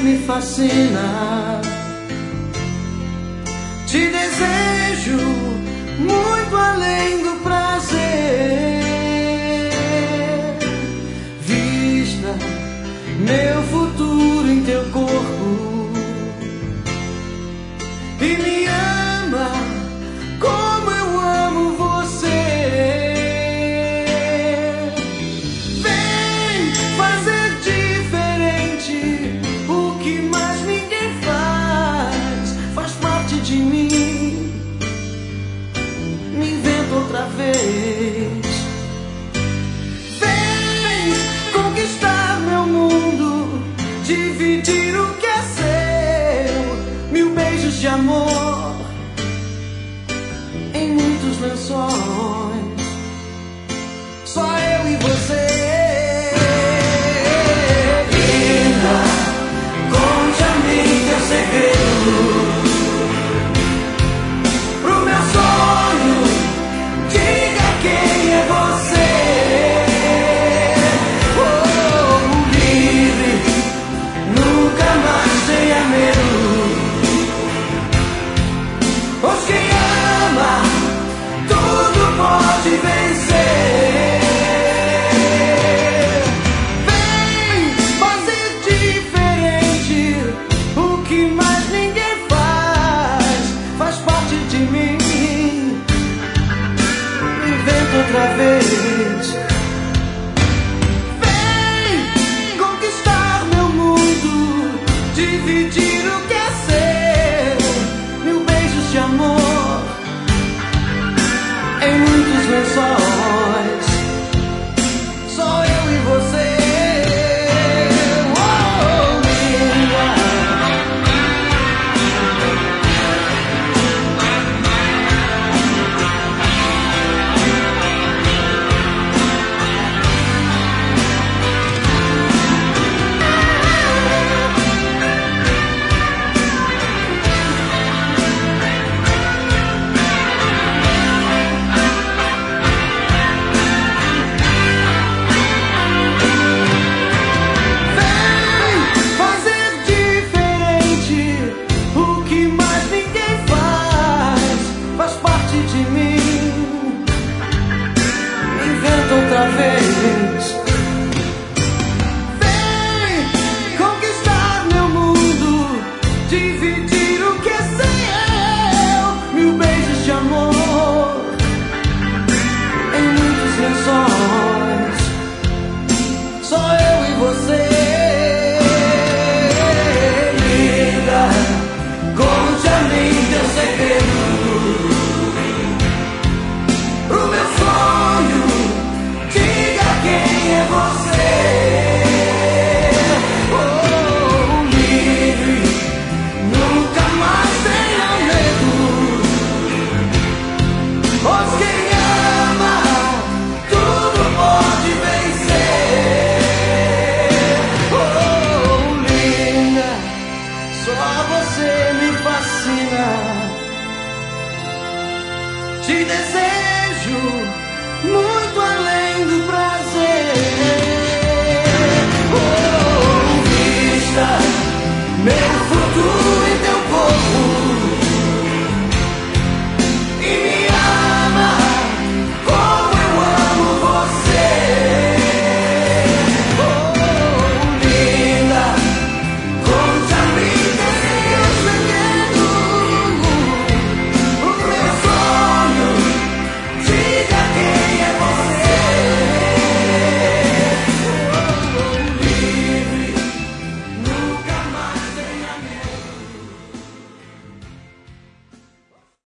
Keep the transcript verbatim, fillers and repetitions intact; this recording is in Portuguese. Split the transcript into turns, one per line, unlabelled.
me fascina. Te desejo muito além do prazer. Vista meu futuro em teu corpo e me ama como eu amo você. Vem fazer diferente o que mais ninguém faz. Faz parte de mim. Me inventa outra vez. Vem conquistar meu mundo, dividir o que é seu. Mil beijos de amor em muitos lençóis. Só eu e você. Linda, conte a mim teu segredo. Pro meu sonho, diga quem é você. Oh, livre, nunca mais tenha medo. Pois quem ama, tudo pode vencer. Vem fazer diferente o que mais ninguém faz. Faz parte de mim. Inventa outra vez. Vem conquistar meu mundo, dividir o que é seu. Mil beijos de amor em muitos lençóis. Só eu e você. Oh, linda. Vem fazer diferente o que mais ninguém faz. Faz parte de mim. Inventa outra vez. Vem conquistar meu mundo, dividir o que é seu. Mil beijos de amor em muitos lençóis. Só eu e você. Linda, conte a mim teu segredo.